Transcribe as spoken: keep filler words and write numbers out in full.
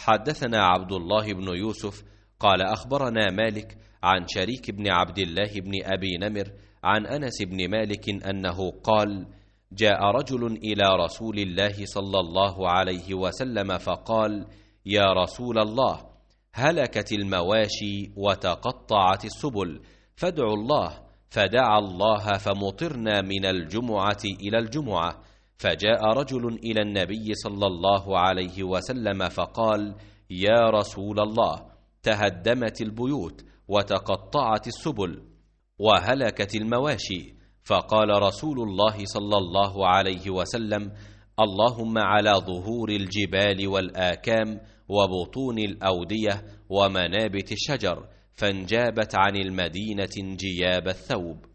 حدثنا عبد الله بن يوسف قال أخبرنا مالك عن شريك بن عبد الله بن أبي نمر عن أنس بن مالك أنه قال: جاء رجل إلى رسول الله صلى الله عليه وسلم فقال: يا رسول الله، هلكت المواشي وتقطعت السبل، فادعوا الله. فدعا الله فمطرنا من الجمعة إلى الجمعة. فجاء رجل إلى النبي صلى الله عليه وسلم فقال: يا رسول الله، تهدمت البيوت وتقطعت السبل وهلكت المواشي. فقال رسول الله صلى الله عليه وسلم: اللهم على ظهور الجبال والآكام وبطون الأودية ومنابت الشجر، فانجابت عن المدينة انجياب الثوب.